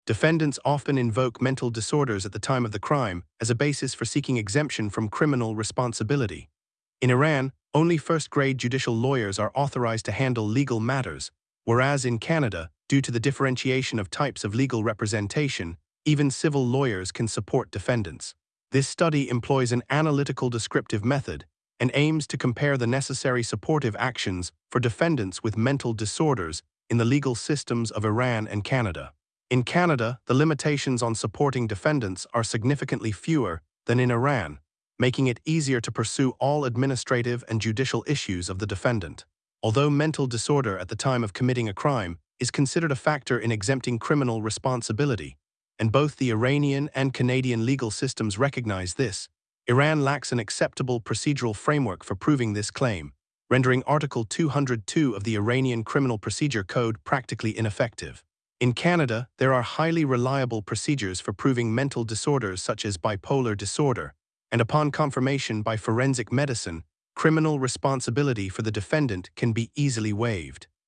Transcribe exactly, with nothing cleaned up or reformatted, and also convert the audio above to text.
Defendants often invoke mental disorders at the time of the crime as a basis for seeking exemption from criminal responsibility. In Iran, only first-grade judicial lawyers are authorized to handle legal matters, whereas in Canada, due to the differentiation of types of legal representation, even civil lawyers can support defendants. This study employs an analytical descriptive method and aims to compare the necessary supportive actions for defendants with mental disorders in the legal systems of Iran and Canada. In Canada, the limitations on supporting defendants are significantly fewer than in Iran, making it easier to pursue all administrative and judicial issues of the defendant. Although mental disorder at the time of committing a crime is considered a factor in exempting criminal responsibility, and both the Iranian and Canadian legal systems recognize this, Iran lacks an acceptable procedural framework for proving this claim, rendering Article two hundred two of the Iranian Criminal Procedure Code practically ineffective. In Canada, there are highly reliable procedures for proving mental disorders such as bipolar disorder, and upon confirmation by forensic medicine, criminal responsibility for the defendant can be easily waived.